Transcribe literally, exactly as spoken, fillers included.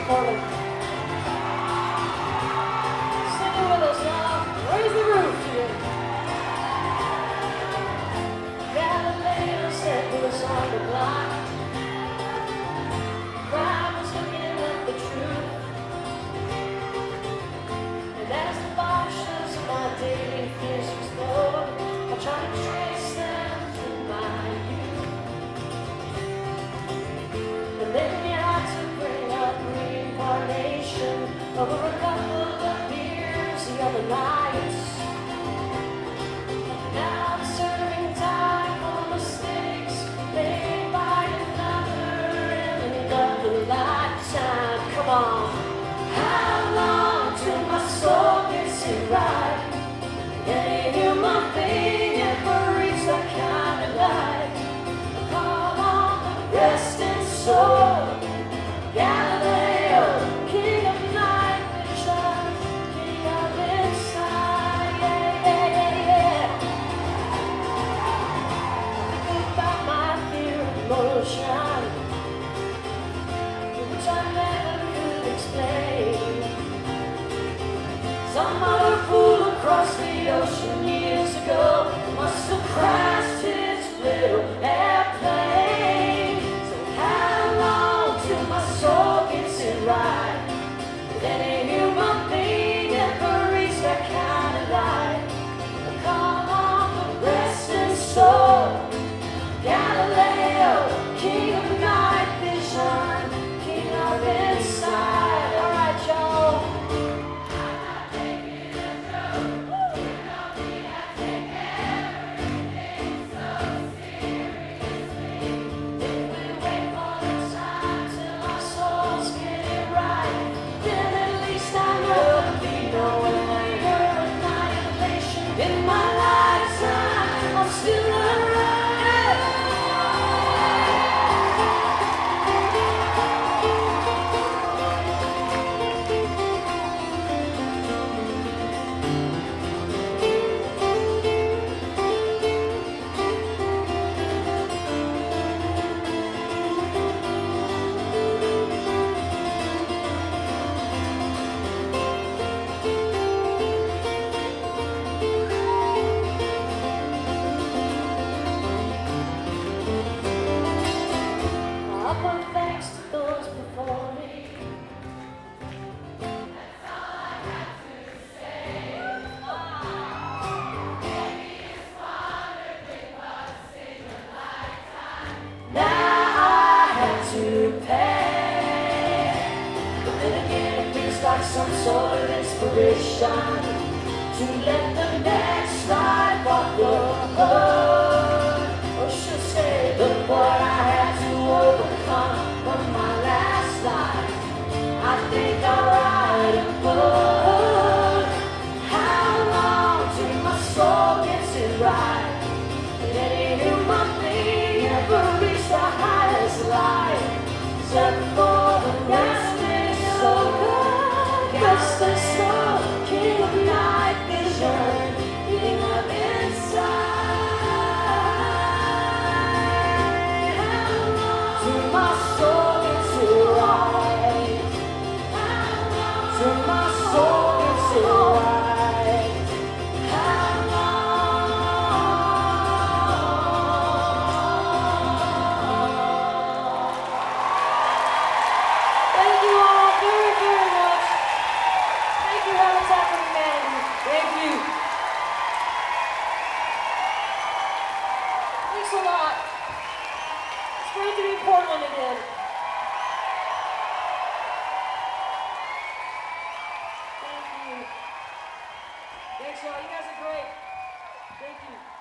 Portland. Sing it with us now. Raise the roof here. Galileo said he was on the block. Crowd was looking at the truth. And as the bombshells of my daily fears explode, I'll try to trace them through my youth. And then you had to bring up reincarnation over a couple of beers the other night. Now I'm serving time for mistakes made by another in another lifetime. Come on. How long till my soul gets it right? Any human being ever reach that kind of life? Come on, the resting soul. Galileo, king of night vision, king of insight. Yeah, yeah, yeah, yeah. Think about my fear of motion, which I never could explain. Some other fool across the ocean years ago must have crashed his little airplane. So how long till my soul gets it right? Did any human being ever reach that kind of light? Come on, the resting soul. Galileo, king of night vision, king of insight. All right, y'all. In my lifetime, I'm still alive. Upper thanks to those before me. That's all I have to say. Maybe it's wonderfully once in a lifetime. Now I have to pay. But then again, it feels like some sort of inspiration to let the next life walk the hood. Or should say, look what I had to overcome from my last life. I think I'll write a book. How long till my soul gets it right? Did any human being ever reach the highest life? Except for the resting soul, resting soul, king of night vision, king of insight. Till my soul gets it right. Till my soul gets it right. How long? Thank you all very, very much. Thank you, Habitat for Humanity. Thank you. Thanks a lot. It's great to be in Portland again. Thank you. Thanks, y'all. You guys are great. Thank you.